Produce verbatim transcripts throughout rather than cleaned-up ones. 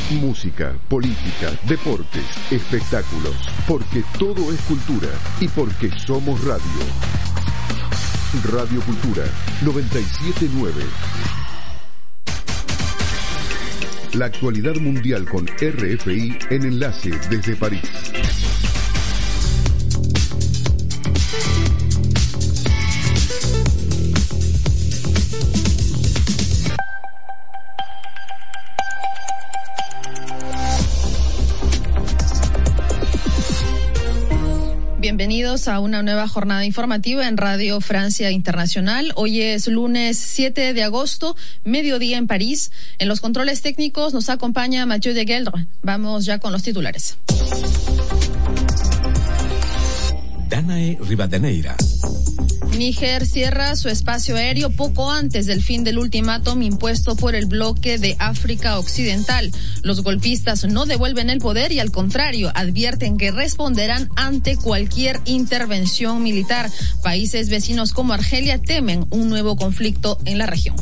Música, política, deportes, espectáculos. Porque todo es cultura y porque somos radio. Radio Cultura noventa y siete punto nueve. La actualidad mundial con R F I en enlace desde París. Bienvenidos a una nueva jornada informativa en Radio Francia Internacional. Hoy es lunes siete de agosto, mediodía en París. En los controles técnicos nos acompaña Mathieu de Gueldre. Vamos ya con los titulares. Danae Rivadeneira. Níger cierra su espacio aéreo poco antes del fin del ultimátum impuesto por el bloque de África Occidental. Los golpistas no devuelven el poder y, al contrario, advierten que responderán ante cualquier intervención militar. Países vecinos como Argelia temen un nuevo conflicto en la región.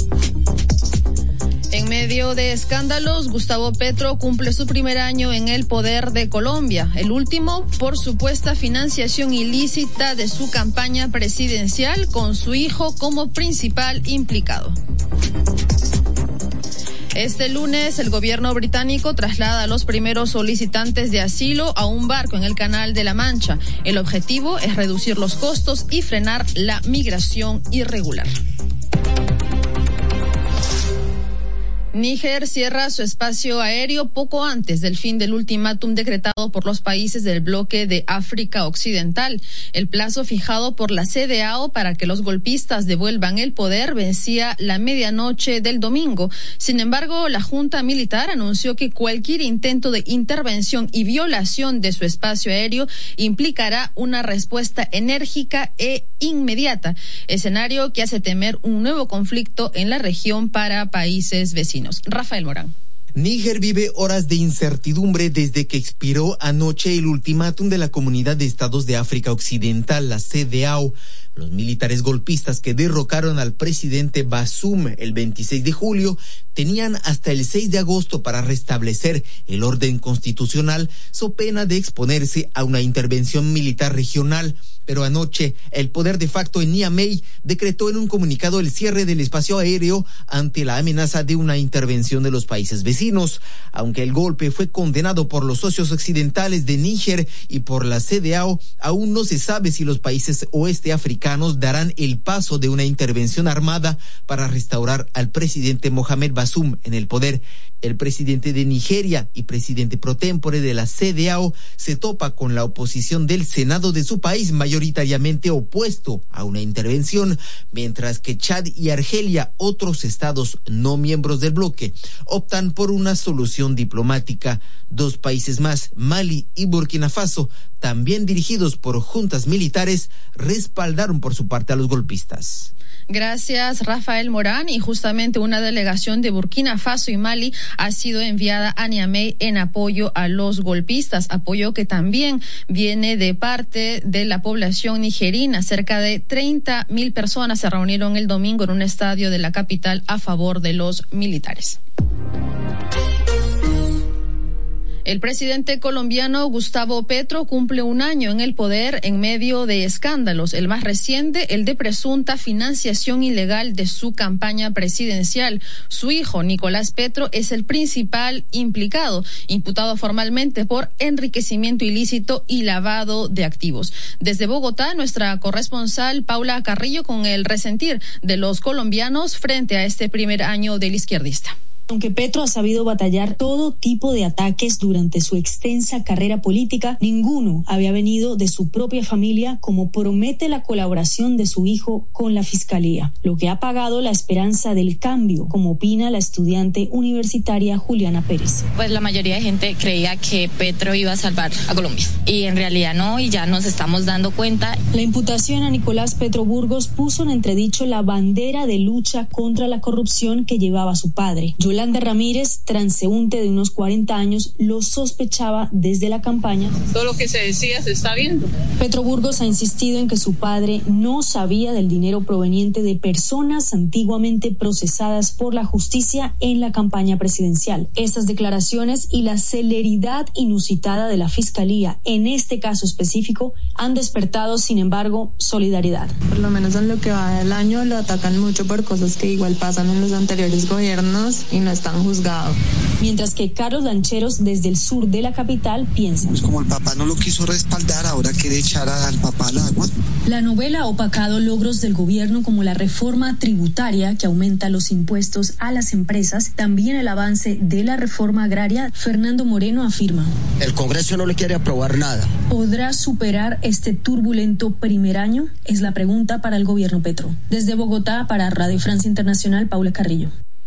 En medio de escándalos, Gustavo Petro cumple su primer año en el poder de Colombia, el último por supuesta financiación ilícita de su campaña presidencial, con su hijo como principal implicado. Este lunes, el gobierno británico traslada a los primeros solicitantes de asilo a un barco en el Canal de la Mancha. El objetivo es reducir los costos y frenar la migración irregular. Níger cierra su espacio aéreo poco antes del fin del ultimátum decretado por los países del bloque de África Occidental. El plazo fijado por la C D A O para que los golpistas devuelvan el poder vencía la medianoche del domingo. Sin embargo, la junta militar anunció que cualquier intento de intervención y violación de su espacio aéreo implicará una respuesta enérgica e inmediata, escenario que hace temer un nuevo conflicto en la región para países vecinos. Rafael Morán. Níger vive horas de incertidumbre desde que expiró anoche el ultimátum de la Comunidad de Estados de África Occidental, la C D A O. Los militares golpistas que derrocaron al presidente Bazoum el veintiséis de julio tenían hasta el seis de agosto para restablecer el orden constitucional, so pena de exponerse a una intervención militar regional. Pero anoche, el poder de facto en Niamey decretó en un comunicado el cierre del espacio aéreo ante la amenaza de una intervención de los países vecinos. Aunque el golpe fue condenado por los socios occidentales de Níger y por la C D A O, aún no se sabe si los países oeste africanos darán el paso de una intervención armada para restaurar al presidente Mohamed Bazoum en el poder. El presidente de Nigeria y presidente pro tempore de la C D A O se topa con la oposición del Senado de su país, mayoritariamente opuesto a una intervención, mientras que Chad y Argelia, otros estados no miembros del bloque, optan por una solución diplomática. Dos países más, Mali y Burkina Faso, también dirigidos por juntas militares, respaldaron por su parte a los golpistas. Gracias, Rafael Morán. Y justamente una delegación de Burkina Faso y Mali ha sido enviada a Niamey en apoyo a los golpistas, apoyo que también viene de parte de la población nigerina. Cerca de treinta mil personas se reunieron el domingo en un estadio de la capital a favor de los militares. El presidente colombiano Gustavo Petro cumple un año en el poder en medio de escándalos. El más reciente, el de presunta financiación ilegal de su campaña presidencial. Su hijo, Nicolás Petro, es el principal implicado, imputado formalmente por enriquecimiento ilícito y lavado de activos. Desde Bogotá, nuestra corresponsal Paula Carrillo con el resentir de los colombianos frente a este primer año del izquierdista. Aunque Petro ha sabido batallar todo tipo de ataques durante su extensa carrera política, ninguno había venido de su propia familia, como promete la colaboración de su hijo con la Fiscalía, lo que ha apagado la esperanza del cambio, como opina la estudiante universitaria Juliana Pérez. Pues la mayoría de gente creía que Petro iba a salvar a Colombia y en realidad no, y ya nos estamos dando cuenta. La imputación a Nicolás Petro Burgos puso en entredicho la bandera de lucha contra la corrupción que llevaba su padre. Yolanda Yolanda Ramírez, transeúnte de unos cuarenta años, lo sospechaba desde la campaña. Todo lo que se decía se está viendo. Petro Burgos ha insistido en que su padre no sabía del dinero proveniente de personas antiguamente procesadas por la justicia en la campaña presidencial. Estas declaraciones y la celeridad inusitada de la Fiscalía en este caso específico han despertado, sin embargo, solidaridad. Por lo menos en lo que va del año lo atacan mucho por cosas que igual pasan en los anteriores gobiernos y no están juzgados. Mientras que Carlos Lancheros, desde el sur de la capital, piensa: pues como el papá no lo quiso respaldar, ahora quiere echar al papá al agua. La novela ha opacado logros del gobierno como la reforma tributaria que aumenta los impuestos a las empresas, también el avance de la reforma agraria. Fernando Moreno afirma: el Congreso no le quiere aprobar nada. ¿Podrá superar este turbulento primer año? Es la pregunta para el gobierno Petro. Desde Bogotá, para Radio Francia Internacional, Paula Carrillo.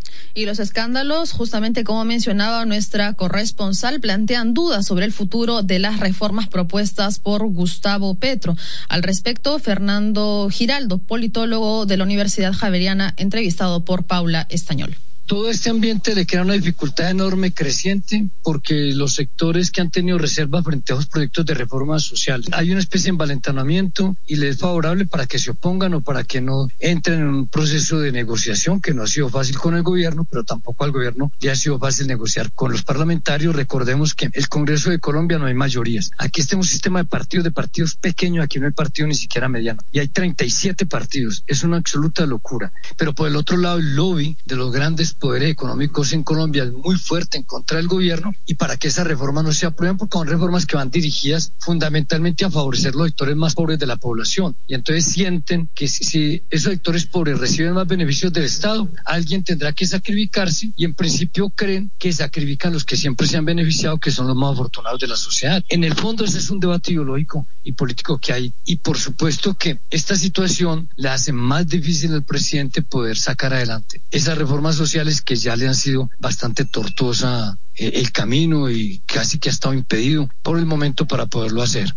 Y los escándalos, justamente como mencionaba nuestra corresponsal, plantean dudas sobre el futuro de las reformas propuestas por Gustavo Petro. Al respecto, Fernando Giraldo, politólogo de la Universidad Javeriana, entrevistado por Paula Estañol. Todo este ambiente le crea una dificultad enorme, creciente, porque los sectores que han tenido reservas frente a los proyectos de reforma social, hay una especie de envalentonamiento y les es favorable para que se opongan o para que no entren en un proceso de negociación que no ha sido fácil con el gobierno, pero tampoco al gobierno le ha sido fácil negociar con los parlamentarios. Recordemos que el Congreso de Colombia no hay mayorías. Aquí está un sistema de partidos, de partidos pequeños, aquí no hay partido ni siquiera mediano. Y hay treinta y siete partidos. Es una absoluta locura. Pero por el otro lado, el lobby de los grandes poderes económicos en Colombia es muy fuerte en contra del gobierno, y para que esas reformas no se aprueben, porque son reformas que van dirigidas fundamentalmente a favorecer los sectores más pobres de la población, y entonces sienten que si, si esos sectores pobres reciben más beneficios del Estado, alguien tendrá que sacrificarse, y en principio creen que sacrifican los que siempre se han beneficiado, que son los más afortunados de la sociedad. En el fondo ese es un debate ideológico y político que hay, y por supuesto que esta situación le hace más difícil al presidente poder sacar adelante esas reformas sociales que ya le han sido bastante tortuosa eh, el camino, y casi que ha estado impedido por el momento para poderlo hacer.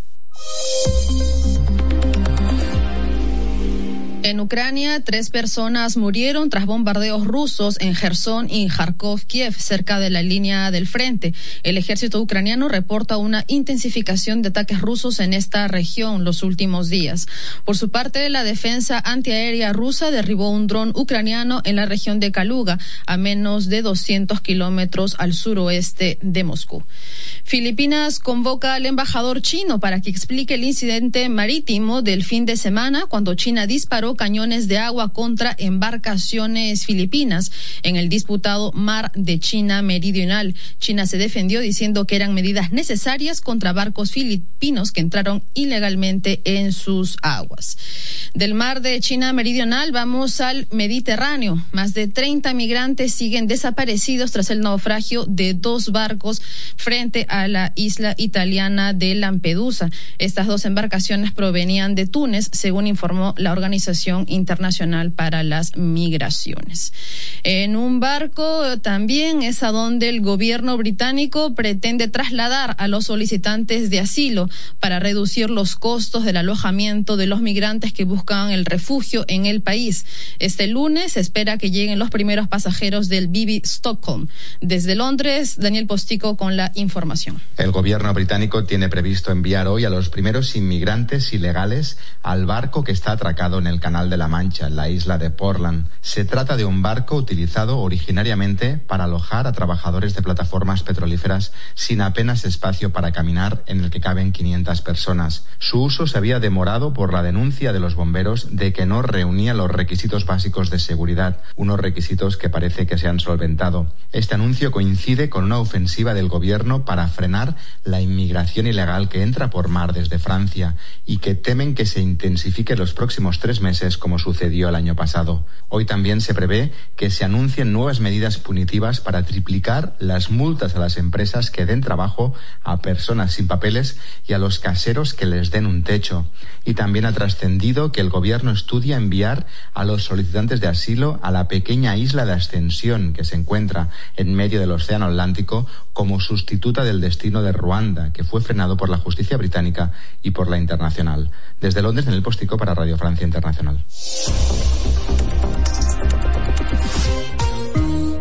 En Ucrania, tres personas murieron tras bombardeos rusos en Jersón y Kharkov, Kiev, cerca de la línea del frente. El ejército ucraniano reporta una intensificación de ataques rusos en esta región los últimos días. Por su parte, la defensa antiaérea rusa derribó un dron ucraniano en la región de Kaluga, a menos de doscientos kilómetros al suroeste de Moscú. Filipinas convoca al embajador chino para que explique el incidente marítimo del fin de semana, cuando China disparó cañones de agua contra embarcaciones filipinas en el disputado Mar de China Meridional. China se defendió diciendo que eran medidas necesarias contra barcos filipinos que entraron ilegalmente en sus aguas. Del Mar de China Meridional vamos al Mediterráneo. Más de treinta migrantes siguen desaparecidos tras el naufragio de dos barcos frente a la isla italiana de Lampedusa. Estas dos embarcaciones provenían de Túnez, según informó la Organización Internacional para las Migraciones. En un barco también es a donde el gobierno británico pretende trasladar a los solicitantes de asilo para reducir los costos del alojamiento de los migrantes que buscan el refugio en el país. Este lunes se espera que lleguen los primeros pasajeros del B B Stockholm. Desde Londres, Daniel Postico con la información. El gobierno británico tiene previsto enviar hoy a los primeros inmigrantes ilegales al barco que está atracado en el Canal de la Mancha, en la isla de Portland. Se trata de un barco utilizado originariamente para alojar a trabajadores de plataformas petrolíferas sin apenas espacio para caminar, en el que caben quinientas personas. Su uso se había demorado por la denuncia de los bomberos de que no reunía los requisitos básicos de seguridad, unos requisitos que parece que se han solventado. Este anuncio coincide con una ofensiva del gobierno para frenar la inmigración ilegal que entra por mar desde Francia y que temen que se intensifique los próximos tres meses, como sucedió el año pasado. Hoy también se prevé que se anuncien nuevas medidas punitivas para triplicar las multas a las empresas que den trabajo a personas sin papeles y a los caseros que les den un techo. Y también ha trascendido que el gobierno estudia enviar a los solicitantes de asilo a la pequeña isla de Ascensión, que se encuentra en medio del Océano Atlántico, como sustituta del destino de Ruanda, que fue frenado por la justicia británica y por la internacional. Desde Londres, Daniel Postico para Radio Francia Internacional.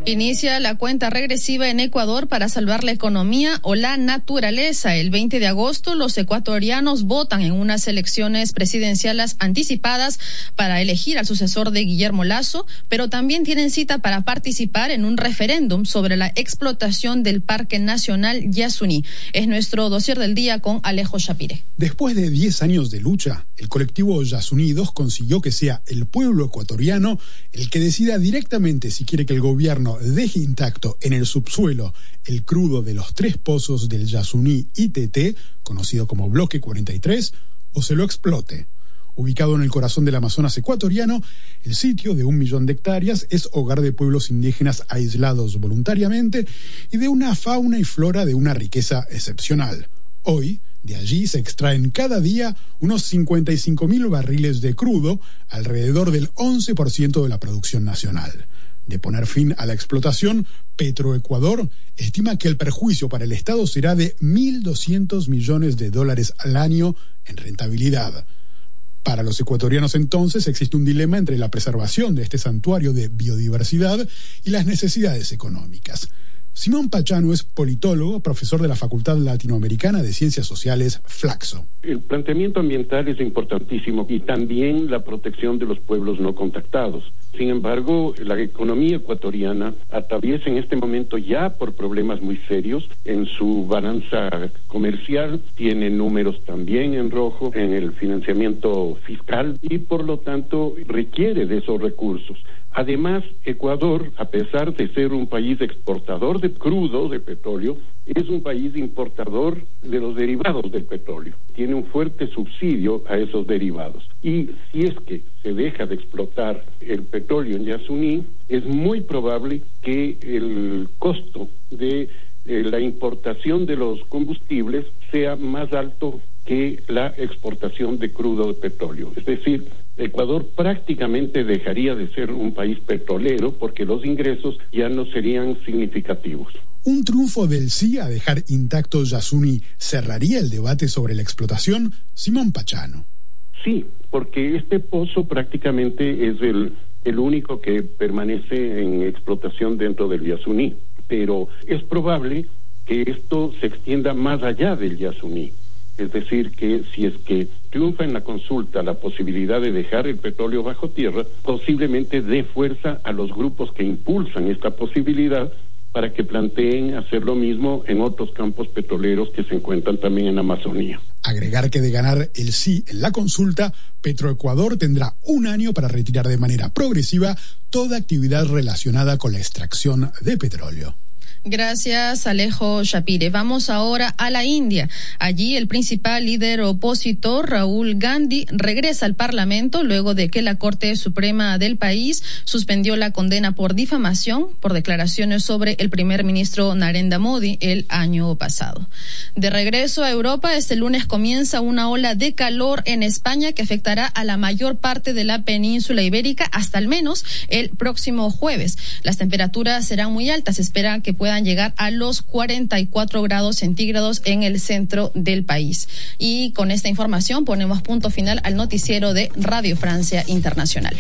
Inicia la cuenta regresiva en Ecuador para salvar la economía o la naturaleza. El veinte de agosto, los ecuatorianos votan en unas elecciones presidenciales anticipadas para elegir al sucesor de Guillermo Lasso, pero también tienen cita para participar en un referéndum sobre la explotación del Parque Nacional Yasuní. Es nuestro dossier del día con Alejo Shapire. Después de diez años de lucha, el colectivo Yasuní dos consiguió que sea el pueblo ecuatoriano el que decida directamente si quiere que el gobierno deje intacto en el subsuelo el crudo de los tres pozos del Yasuní I T T, conocido como Bloque cuarenta y tres, o se lo explote. Ubicado en el corazón del Amazonas ecuatoriano, el sitio de un millón de hectáreas es hogar de pueblos indígenas aislados voluntariamente y de una fauna y flora de una riqueza excepcional. Hoy, de allí se extraen cada día unos cincuenta y cinco mil barriles de crudo, alrededor del once por ciento de la producción nacional. De poner fin a la explotación, Petroecuador estima que el perjuicio para el Estado será de mil doscientos millones de dólares al año en rentabilidad. Para los ecuatorianos entonces existe un dilema entre la preservación de este santuario de biodiversidad y las necesidades económicas. Simón Pachano es politólogo, profesor de la Facultad Latinoamericana de Ciencias Sociales, Flaxo. El planteamiento ambiental es importantísimo y también la protección de los pueblos no contactados. Sin embargo, la economía ecuatoriana atraviesa en este momento ya por problemas muy serios en su balanza comercial, tiene números también en rojo en el financiamiento fiscal y por lo tanto requiere de esos recursos. Además, Ecuador, a pesar de ser un país exportador de crudo, de petróleo, es un país importador de los derivados del petróleo. Tiene un fuerte subsidio a esos derivados. Y si es que se deja de explotar el petróleo en Yasuní, es muy probable que el costo de eh, la importación de los combustibles sea más alto que la exportación de crudo de petróleo. Es decir, Ecuador prácticamente dejaría de ser un país petrolero porque los ingresos ya no serían significativos. ¿Un triunfo del sí a dejar intacto Yasuní cerraría el debate sobre la explotación? Simón Pachano. Sí, porque este pozo prácticamente es el, el único que permanece en explotación dentro del Yasuní, pero es probable que esto se extienda más allá del Yasuní. Es decir, que si es que triunfa en la consulta la posibilidad de dejar el petróleo bajo tierra, posiblemente dé fuerza a los grupos que impulsan esta posibilidad para que planteen hacer lo mismo en otros campos petroleros que se encuentran también en Amazonía. Agregar que de ganar el sí en la consulta, Petroecuador tendrá un año para retirar de manera progresiva toda actividad relacionada con la extracción de petróleo. Gracias, Alejo Shapire. Vamos ahora a la India. Allí el principal líder opositor, Rahul Gandhi, regresa al Parlamento luego de que la Corte Suprema del país suspendió la condena por difamación por declaraciones sobre el primer ministro Narendra Modi el año pasado. De regreso a Europa, este lunes comienza una ola de calor en España que afectará a la mayor parte de la península ibérica hasta al menos el próximo jueves. Las temperaturas serán muy altas. Se espera que puedan llegar a los cuarenta y cuatro grados centígrados en el centro del país. Y con esta información ponemos punto final al noticiero de Radio Francia Internacional.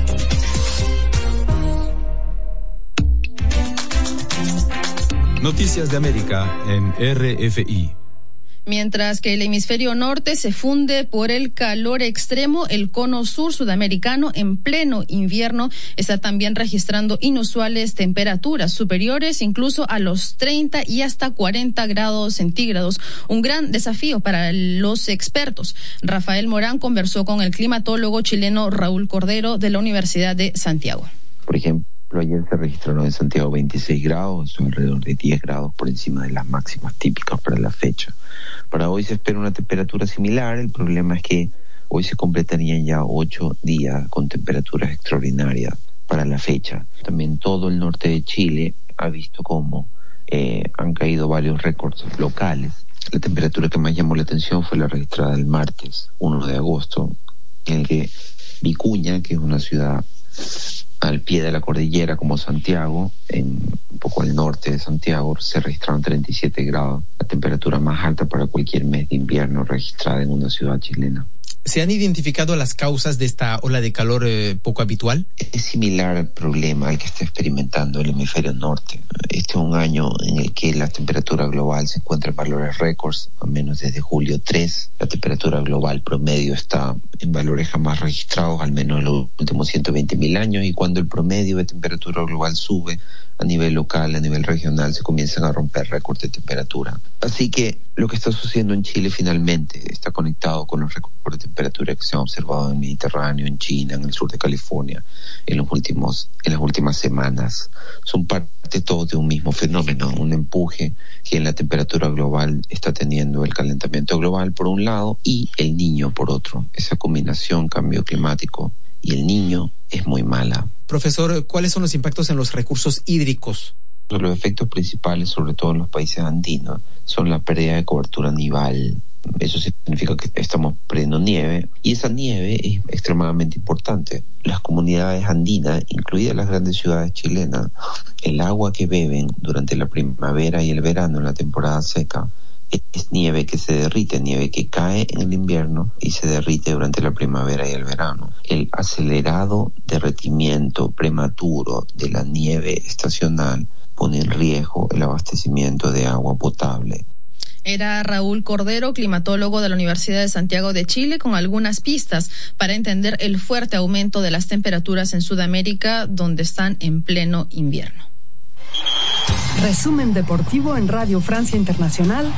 Noticias de América en R F I. Mientras que el hemisferio norte se funde por el calor extremo, el cono sur sudamericano en pleno invierno está también registrando inusuales temperaturas superiores incluso a los treinta y hasta cuarenta grados centígrados. Un gran desafío para los expertos. Rafael Morán conversó con el climatólogo chileno Raúl Cordero de la Universidad de Santiago. Por ejemplo, ayer se registraron en Santiago veintiséis grados, alrededor de diez grados por encima de las máximas típicas para la fecha. Para hoy se espera una temperatura similar. El problema es que hoy se completarían ya ocho días con temperaturas extraordinarias para la fecha. También todo el norte de Chile ha visto cómo eh, han caído varios récords locales. La temperatura que más llamó la atención fue la registrada el martes primero de agosto, en el que Vicuña, que es una ciudad al pie de la cordillera como Santiago, en un poco al norte de Santiago, se registraron treinta y siete grados, la temperatura más alta para cualquier mes de invierno registrada en una ciudad chilena. ¿Se han identificado las causas de esta ola de calor eh, poco habitual? Es similar al problema al que está experimentando el hemisferio norte. Este es un año en el que la temperatura global se encuentra en valores récords, al menos desde julio tres. La temperatura global promedio está en valores jamás registrados, al menos en los últimos ciento veinte mil años, y cuando el promedio de temperatura global sube a nivel local, a nivel regional, se comienzan a romper récords de temperatura. Así que lo que está sucediendo en Chile finalmente está conectado con los récords de temperatura que se han observado en el Mediterráneo, en China, en el sur de California, en los últimos, en las últimas semanas. Son parte todos de un mismo fenómeno, un empuje que en la temperatura global está teniendo el calentamiento global por un lado y el Niño por otro. Esa combinación, cambio climático y el Niño, es muy mala. Profesor, ¿cuáles son los impactos en los recursos hídricos? Los efectos principales, sobre todo en los países andinos, son la pérdida de cobertura nival. Eso significa que estamos perdiendo nieve, y esa nieve es extremadamente importante. Las comunidades andinas, incluidas las grandes ciudades chilenas, el agua que beben durante la primavera y el verano en la temporada seca es nieve que se derrite, nieve que cae en el invierno y se derrite durante la primavera y el verano. El acelerado derretimiento prematuro de la nieve estacional pone en riesgo el abastecimiento de agua potable. Era Raúl Cordero, climatólogo de la Universidad de Santiago de Chile, con algunas pistas para entender el fuerte aumento de las temperaturas en Sudamérica, donde están en pleno invierno. Resumen deportivo en Radio Francia Internacional.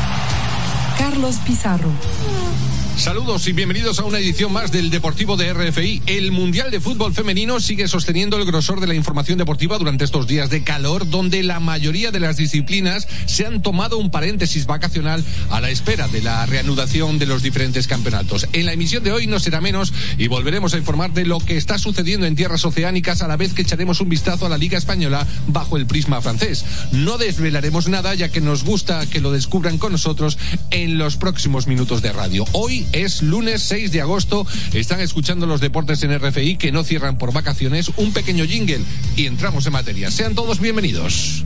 Carlos Pizarro. Saludos y bienvenidos a una edición más del Deportivo de R F I. El Mundial de Fútbol Femenino sigue sosteniendo el grosor de la información deportiva durante estos días de calor, donde la mayoría de las disciplinas se han tomado un paréntesis vacacional a la espera de la reanudación de los diferentes campeonatos. En la emisión de hoy no será menos y volveremos a informar de lo que está sucediendo en tierras oceánicas, a la vez que echaremos un vistazo a la Liga Española bajo el prisma francés. No desvelaremos nada, ya que nos gusta que lo descubran con nosotros en los próximos minutos de radio. Hoy es lunes seis de agosto, están escuchando los deportes en R F I, que no cierran por vacaciones. Un pequeño jingle y entramos en materia. Sean todos bienvenidos.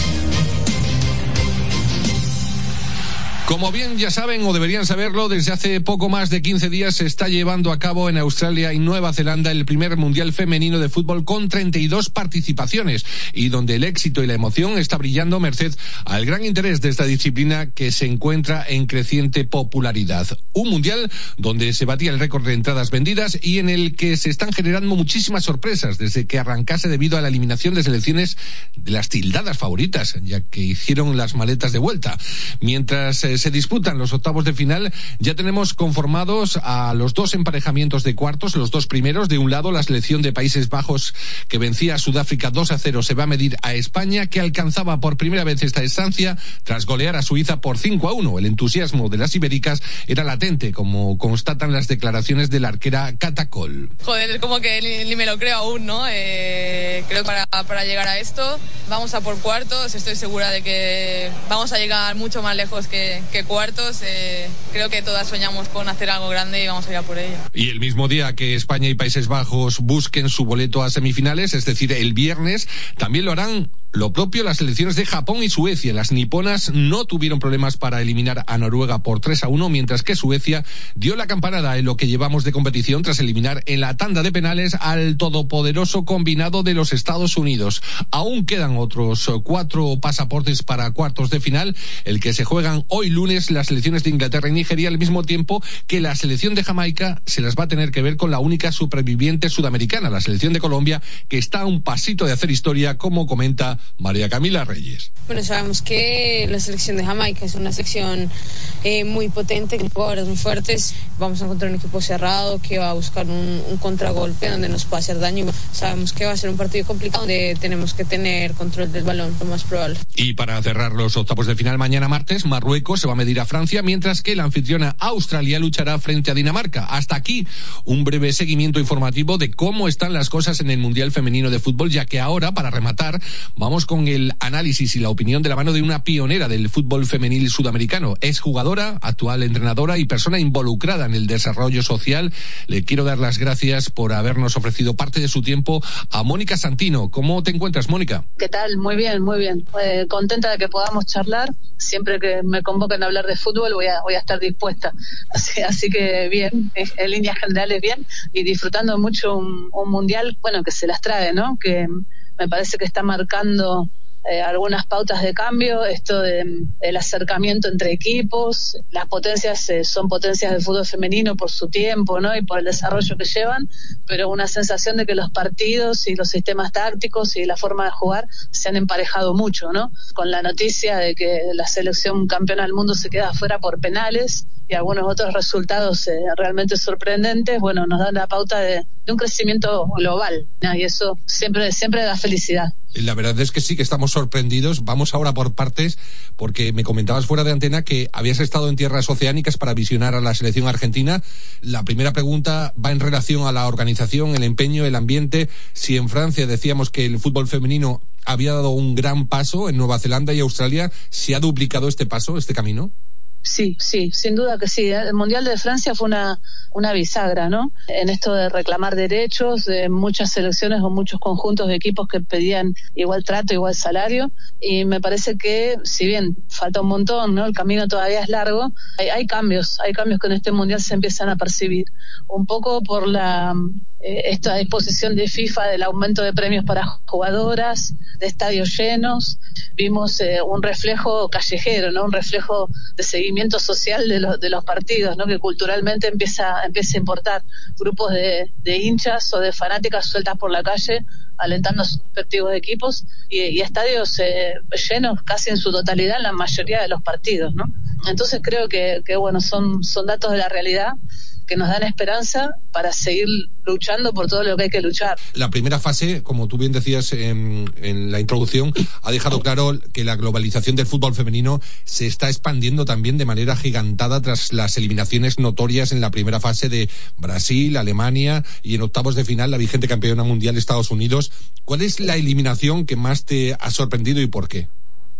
Como bien ya saben o deberían saberlo, desde hace poco más de quince días se está llevando a cabo en Australia y Nueva Zelanda el primer Mundial Femenino de Fútbol con treinta y dos participaciones, y donde el éxito y la emoción está brillando merced al gran interés de esta disciplina, que se encuentra en creciente popularidad. Un Mundial donde se batía el récord de entradas vendidas y en el que se están generando muchísimas sorpresas desde que arrancase, debido a la eliminación de selecciones de las tildadas favoritas, ya que hicieron las maletas de vuelta. Mientras eh, se disputan los octavos de final, ya tenemos conformados a los dos emparejamientos de cuartos, los dos primeros. De un lado, la selección de Países Bajos, que vencía a Sudáfrica dos a cero, se va a medir a España, que alcanzaba por primera vez esta estancia tras golear a Suiza por cinco a uno. El entusiasmo de las ibéricas era latente, como constatan las declaraciones de la arquera Catacol. Joder, es como que ni, ni me lo creo aún, ¿no? Eh, creo que para, para llegar a esto vamos a por cuartos. Estoy segura de que vamos a llegar mucho más lejos que que cuartos. Eh, creo que todas soñamos con hacer algo grande y vamos a ir a por ello. Y el mismo día que España y Países Bajos busquen su boleto a semifinales, es decir, el viernes, también lo harán lo propio las selecciones de Japón y Suecia. Las niponas no tuvieron problemas para eliminar a Noruega por tres a uno, mientras que Suecia dio la campanada en lo que llevamos de competición tras eliminar en la tanda de penales al todopoderoso combinado de los Estados Unidos. Aún quedan otros cuatro pasaportes para cuartos de final, el que se juegan hoy lunes las selecciones de Inglaterra y Nigeria, al mismo tiempo que la selección de Jamaica se las va a tener que ver con la única superviviente sudamericana, la selección de Colombia, que está a un pasito de hacer historia, como comenta María Camila Reyes. Bueno, sabemos que la selección de Jamaica es una selección eh, muy potente, con jugadores muy fuertes. Vamos a encontrar un equipo cerrado que va a buscar un, un contragolpe donde nos pueda hacer daño. Sabemos que va a ser un partido complicado, donde tenemos que tener control del balón, lo más probable. Y para cerrar los octavos de final, mañana martes, Marruecos se va a medir a Francia, mientras que la anfitriona Australia luchará frente a Dinamarca. Hasta aquí un breve seguimiento informativo de cómo están las cosas en el Mundial Femenino de Fútbol, ya que ahora, para rematar, vamos con el análisis y la opinión de la mano de una pionera del fútbol femenil sudamericano. Es jugadora, actual entrenadora y persona involucrada en el desarrollo social. Le quiero dar las gracias por habernos ofrecido parte de su tiempo a Mónica Santino. ¿Cómo te encuentras, Mónica? ¿Qué tal? Muy bien, muy bien. Eh, contenta de que podamos charlar. Siempre que me convocan van a hablar de fútbol, voy a, voy a estar dispuesta. Así, así que bien, en líneas generales bien, y disfrutando mucho un, un mundial, bueno, que se las trae, ¿no? Que me parece que está marcando Eh, algunas pautas de cambio, esto de, el acercamiento entre equipos, las potencias eh, son potencias del fútbol femenino por su tiempo, ¿no? Y por el desarrollo que llevan, pero una sensación de que los partidos y los sistemas tácticos y la forma de jugar se han emparejado mucho, ¿no? Con la noticia de que la selección campeona del mundo se queda afuera por penales y algunos otros resultados eh, realmente sorprendentes, bueno, nos dan la pauta de, de un crecimiento global, ¿no? Y eso siempre, siempre da felicidad. La verdad es que sí, que estamos sorprendidos. Vamos ahora por partes, porque me comentabas fuera de antena que habías estado en tierras oceánicas para visionar a la selección argentina. La primera pregunta va en relación a la organización, el empeño, el ambiente. Si en Francia decíamos que el fútbol femenino había dado un gran paso, en Nueva Zelanda y Australia, ¿se ha duplicado este paso, este camino? Sí, sí, sin duda que sí. El Mundial de Francia fue una, una bisagra, ¿no? En esto de reclamar derechos de muchas selecciones o muchos conjuntos de equipos que pedían igual trato, igual salario. Y me parece que, si bien falta un montón, ¿no? El camino todavía es largo, hay, hay cambios, hay cambios que en este Mundial se empiezan a percibir. Un poco por la eh, esta disposición de FIFA del aumento de premios para jugadoras, de estadios llenos. Vimos eh, un reflejo callejero, ¿no? Un reflejo de seguimiento social de los de los partidos, ¿no? Que culturalmente empieza empieza a importar grupos de, de hinchas o de fanáticas sueltas por la calle alentando a sus respectivos equipos y, y estadios eh, llenos casi en su totalidad en la mayoría de los partidos, ¿no? Entonces creo que, que bueno, son son datos de la realidad que nos dan esperanza para seguir luchando por todo lo que hay que luchar. La primera fase, como tú bien decías en, en la introducción, ha dejado claro que la globalización del fútbol femenino se está expandiendo también de manera agigantada tras las eliminaciones notorias en la primera fase de Brasil, Alemania y en octavos de final la vigente campeona mundial Estados Unidos. ¿Cuál es la eliminación que más te ha sorprendido y por qué?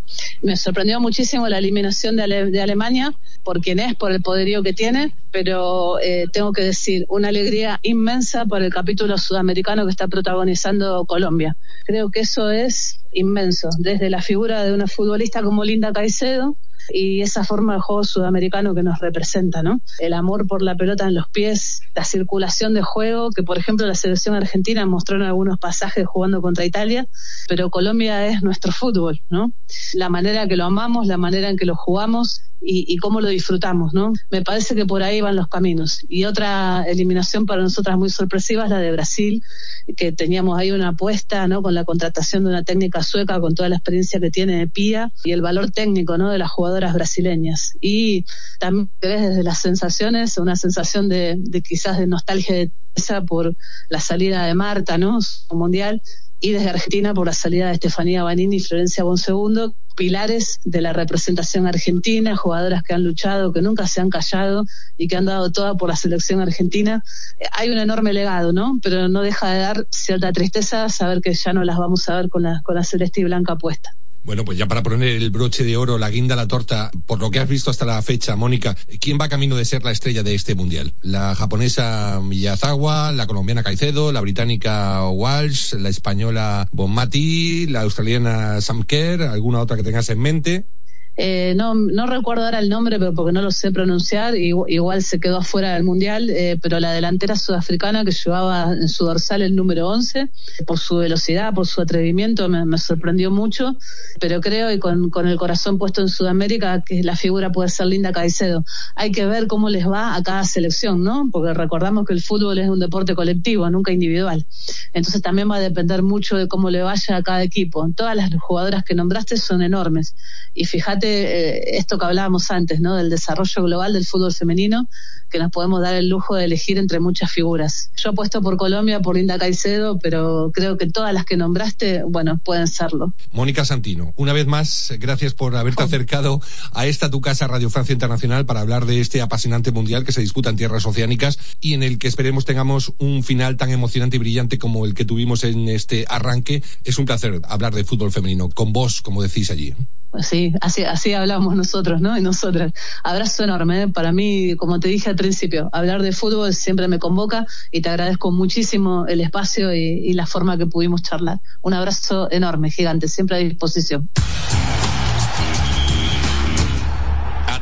Me sorprendió muchísimo la eliminación de, Ale- de Alemania, por quién es, por el poderío que tiene, pero eh, tengo que decir, una alegría inmensa por el capítulo sudamericano que está protagonizando Colombia. Creo que eso es inmenso, desde la figura de una futbolista como Linda Caicedo y esa forma de juego sudamericano que nos representa, ¿no? El amor por la pelota en los pies, la circulación de juego, que por ejemplo la selección argentina mostró en algunos pasajes jugando contra Italia, pero Colombia es nuestro fútbol, ¿no? La manera que lo amamos, la manera en que lo jugamos y, y cómo lo disfrutamos, ¿no? Me parece que por ahí van los caminos. Y otra eliminación para nosotras muy sorpresiva es la de Brasil, que teníamos ahí una apuesta, ¿no? Con la contratación de una técnica sueca con toda la experiencia que tiene de Pia y el valor técnico, ¿no? De las jugadoras brasileñas. Y también ves desde las sensaciones, una sensación de, de quizás de nostalgia de esa por la salida de Marta, ¿no? Su mundial, y desde Argentina por la salida de Estefanía Banini y Florencia Bonsegundo, pilares de la representación argentina, jugadoras que han luchado, que nunca se han callado y que han dado toda por la selección argentina. Hay un enorme legado, ¿no? Pero no deja de dar cierta tristeza saber que ya no las vamos a ver con la, con la celeste y blanca puesta. Bueno, pues ya para poner el broche de oro, la guinda a la torta, por lo que has visto hasta la fecha, Mónica, ¿quién va camino de ser la estrella de este mundial? ¿La japonesa Miyazawa, la colombiana Caicedo, la británica Walsh, la española Bonmati, la australiana Sam Kerr, alguna otra que tengas en mente? Eh, no, no recuerdo ahora el nombre, pero porque no lo sé pronunciar, igual, igual se quedó afuera del mundial, eh, pero la delantera sudafricana que llevaba en su dorsal el número once, por su velocidad, por su atrevimiento, me, me sorprendió mucho, pero creo, y con, con el corazón puesto en Sudamérica, que la figura puede ser Linda Caicedo. Hay que ver cómo les va a cada selección, ¿no? Porque recordamos que el fútbol es un deporte colectivo, nunca individual. Entonces también va a depender mucho de cómo le vaya a cada equipo. Todas las jugadoras que nombraste son enormes, y fíjate Eh, esto que hablábamos antes, ¿no? Del desarrollo global del fútbol femenino, que nos podemos dar el lujo de elegir entre muchas figuras. Yo apuesto por Colombia, por Linda Caicedo, pero creo que todas las que nombraste, bueno, pueden serlo. Mónica Santino, una vez más, gracias por haberte acercado a esta tu casa Radio Francia Internacional para hablar de este apasionante mundial que se disputa en tierras oceánicas y en el que esperemos tengamos un final tan emocionante y brillante como el que tuvimos en este arranque. Es un placer hablar de fútbol femenino con vos, como decís allí. Pues sí, así, así hablamos nosotros, ¿no? Y nosotras. Abrazo enorme, ¿eh? Para mí, como te dije al principio, hablar de fútbol siempre me convoca y te agradezco muchísimo el espacio y, y la forma que pudimos charlar. Un abrazo enorme, gigante, siempre a disposición.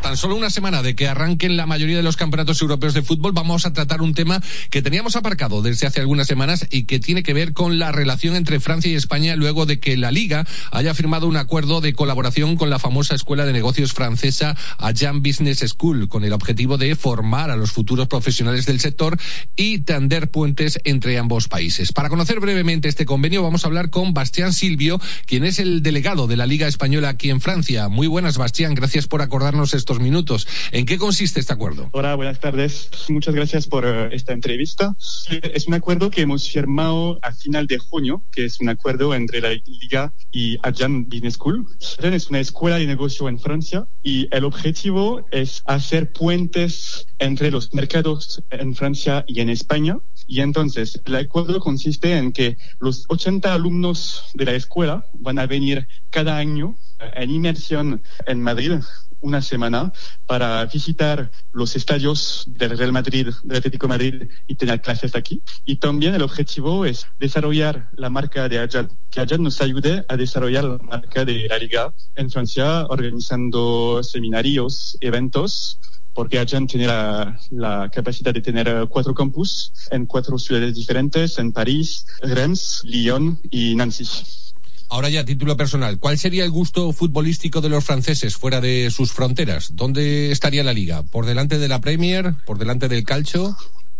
tan solo una semana de que arranquen la mayoría de los campeonatos europeos de fútbol, vamos a tratar un tema que teníamos aparcado desde hace algunas semanas y que tiene que ver con la relación entre Francia y España luego de que la Liga haya firmado un acuerdo de colaboración con la famosa escuela de negocios francesa Agence Business School, con el objetivo de formar a los futuros profesionales del sector y tender puentes entre ambos países. Para conocer brevemente este convenio vamos a hablar con Bastián Silvio, quien es el delegado de la Liga Española aquí en Francia. Muy buenas, Bastián, gracias por acordarnos estos minutos. ¿En qué consiste este acuerdo? Hola, buenas tardes. Muchas gracias por uh, esta entrevista. Es un acuerdo que hemos firmado a final de junio, que es un acuerdo entre la Liga y Agence Business School. Es una escuela de negocio en Francia y el objetivo es hacer puentes entre los mercados en Francia y en España. Y entonces, el acuerdo consiste en que los ochenta alumnos de la escuela van a venir cada año en inmersión en Madrid una semana para visitar los estadios del Real Madrid, del Atlético de Madrid y tener clases aquí. Y también el objetivo es desarrollar la marca de Agence, que Agence nos ayude a desarrollar la marca de la Liga en Francia, organizando seminarios, eventos, porque Agence tiene la, la capacidad de tener cuatro campus en cuatro ciudades diferentes, en París, Reims, Lyon y Nancy. Ahora ya, a título personal, ¿cuál sería el gusto futbolístico de los franceses fuera de sus fronteras? ¿Dónde estaría la Liga? ¿Por delante de la Premier? ¿Por delante del Calcio?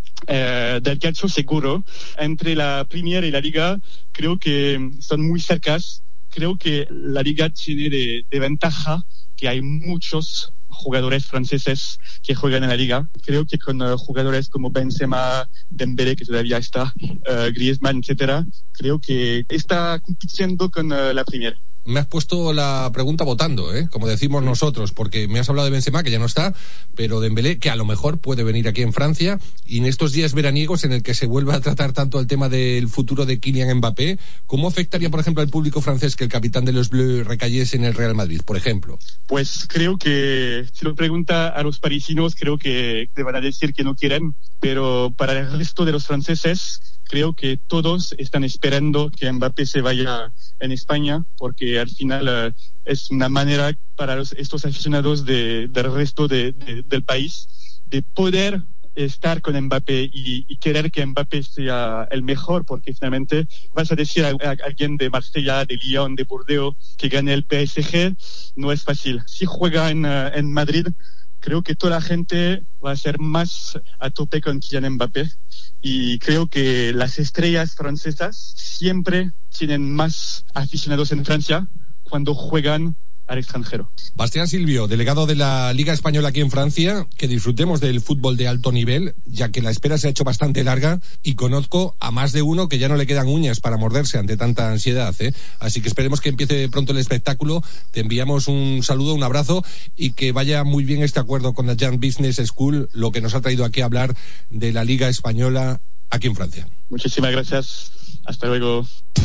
Eh, del Calcio seguro. Entre la Premier y la Liga creo que son muy cercas. Creo que la Liga tiene de, de ventaja que hay muchos jugadores franceses que juegan en la Liga. Creo que con uh, jugadores como Benzema, Dembélé, que todavía está, uh, Griezmann, etcétera, creo que está compitiendo con uh, la Premier. Me has puesto la pregunta votando, ¿eh? Como decimos nosotros, porque me has hablado de Benzema, que ya no está, pero Dembélé, que a lo mejor puede venir aquí en Francia, y en estos días veraniegos en el que se vuelve a tratar tanto el tema del futuro de Kylian Mbappé, ¿cómo afectaría, por ejemplo, al público francés que el capitán de los Bleus recayese en el Real Madrid, por ejemplo? Pues creo que, si lo pregunta a los parisinos, creo que te van a decir que no quieren, pero para el resto de los franceses, creo que todos están esperando que Mbappé se vaya en España, porque al final uh, es una manera para los, estos aficionados de, del resto de, de, del país de poder estar con Mbappé y, y querer que Mbappé sea el mejor, porque finalmente vas a decir a, a alguien de Marsella, de Lyon, de Bordeaux que gane el P S G, no es fácil. Si juega en, uh, en Madrid, creo que toda la gente va a ser más a tope con Kylian Mbappé. Y creo que las estrellas francesas siempre tienen más aficionados en Francia cuando juegan al extranjero. Bastián Silvio, delegado de la Liga Española aquí en Francia, que disfrutemos del fútbol de alto nivel, ya que la espera se ha hecho bastante larga y conozco a más de uno que ya no le quedan uñas para morderse ante tanta ansiedad, ¿eh? Así que esperemos que empiece pronto el espectáculo. Te enviamos un saludo, un abrazo y que vaya muy bien este acuerdo con la Agence Business School, lo que nos ha traído aquí a hablar de la Liga Española aquí en Francia. Muchísimas gracias. Hasta luego.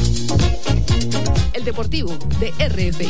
El Deportivo de R F I.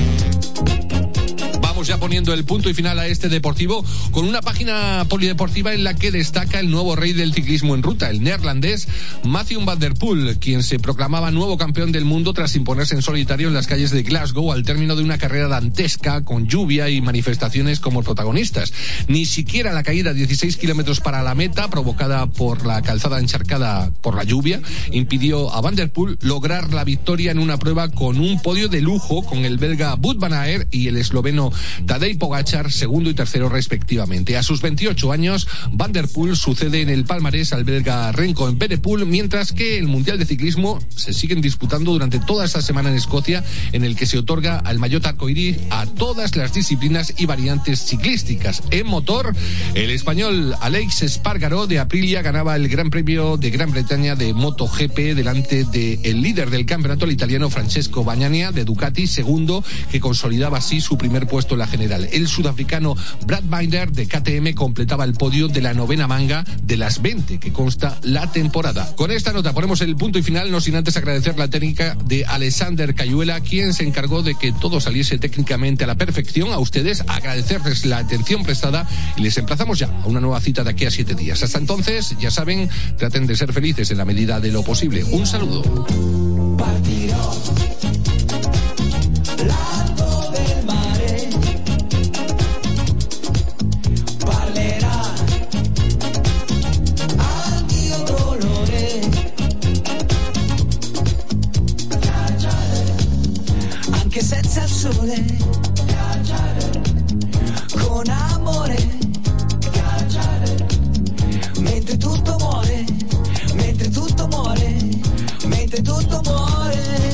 Vamos ya poniendo el punto y final a este deportivo con una página polideportiva en la que destaca el nuevo rey del ciclismo en ruta, el neerlandés Mathieu van der Poel, quien se proclamaba nuevo campeón del mundo tras imponerse en solitario en las calles de Glasgow al término de una carrera dantesca con lluvia y manifestaciones como protagonistas. Ni siquiera la caída dieciséis kilómetros para la meta, provocada por la calzada encharcada por la lluvia, impidió a Van der Poel lograr la victoria en una prueba con un podio de lujo con el belga Wout van Aert y el esloveno Tadej Pogačar, segundo y tercero respectivamente. A sus veintiocho años, Van der Poel sucede en el palmarés al belga Remco Evenepoel, mientras que el Mundial de Ciclismo se siguen disputando durante toda esta semana en Escocia, en el que se otorga al maillot arcoíris a todas las disciplinas y variantes ciclísticas. En motor, el español Aleix Espargaró de Aprilia ganaba el Gran Premio de Gran Bretaña de MotoGP delante del líder del campeonato, el italiano Francesco Bagnaia de Ducati, segundo, que consolidaba así su primer puesto en la general. El sudafricano Brad Binder de K T M completaba el podio de la novena manga de las veinte que consta la temporada. Con esta nota ponemos el punto y final, no sin antes agradecer la técnica de Alexander Cayuela, quien se encargó de que todo saliese técnicamente a la perfección. A ustedes agradecerles la atención prestada y les emplazamos ya a una nueva cita de aquí a siete días. Hasta entonces, ya saben, traten de ser felices en la medida de lo posible. Un saludo. con amore, mentre tutto muore, mentre tutto muore, mentre tutto muore.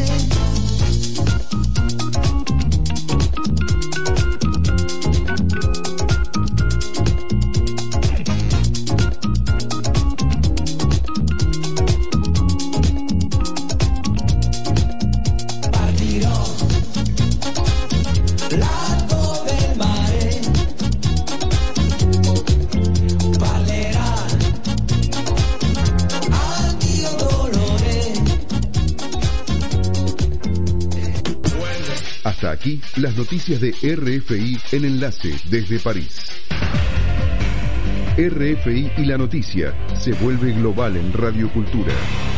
Hasta aquí las noticias de R F I en Enlace desde París. R F I y la noticia se vuelve global en Radio Cultura.